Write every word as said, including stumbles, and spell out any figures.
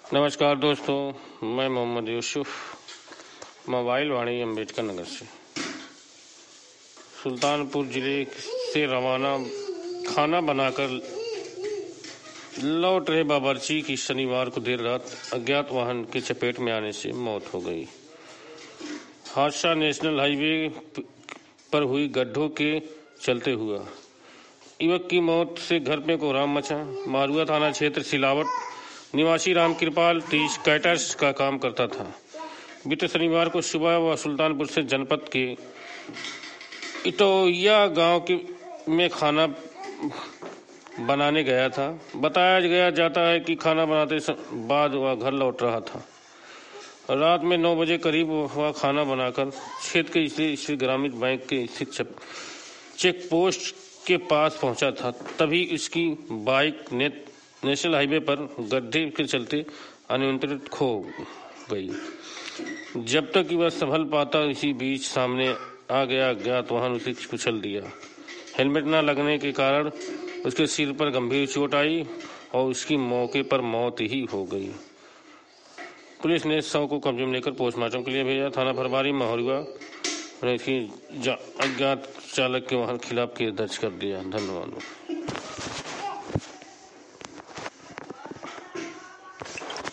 नमस्कार दोस्तों, मैं मोहम्मद यूसुफ मोबाइल वाणी अम्बेडकर नगर से सुल्तानपुर जिले से रवाना खाना बनाकर लौट रहे बावर्ची की शनिवार को देर रात अज्ञात वाहन की चपेट में आने से मौत हो गई। हादसा नेशनल हाईवे पर हुई गड्ढों के चलते हुआ। युवक की मौत से घर में कोहराम मचा। मारुआ थाना क्षेत्र सिलावट निवासी राम कृपाल तीस कैटर्स का काम करता था। बीते शनिवार को सुबह वह सुल्तानपुर से जनपद के इटोया गांव के में खाना बनाने गया था। बताया गया जाता है कि खाना बनाते बाद वह घर लौट रहा था। रात में नौ बजे करीब वह खाना बनाकर क्षेत्र के स्थित ग्रामीण बैंक के स्थित चेक पोस्ट के पास पहुंचा था। तभी उसकी बाइक ने नेशनल हाईवे पर गड्ढे के चलते अनियंत्रित खो गई। जब तक कि वह संभल पाता, इसी बीच सामने आ गया अज्ञात वाहन उसे कुचल दिया। हेलमेट न लगने के कारण उसके सिर पर गंभीर चोट आई और उसकी मौके पर मौत ही हो गई। पुलिस ने शव को कब्जे में लेकर पोस्टमार्टम के लिए भेजा। थाना प्रभारी मारुआ ने इसकी अज्ञात चालक के वाहन खिलाफ केस दर्ज कर दिया। धन्यवाद।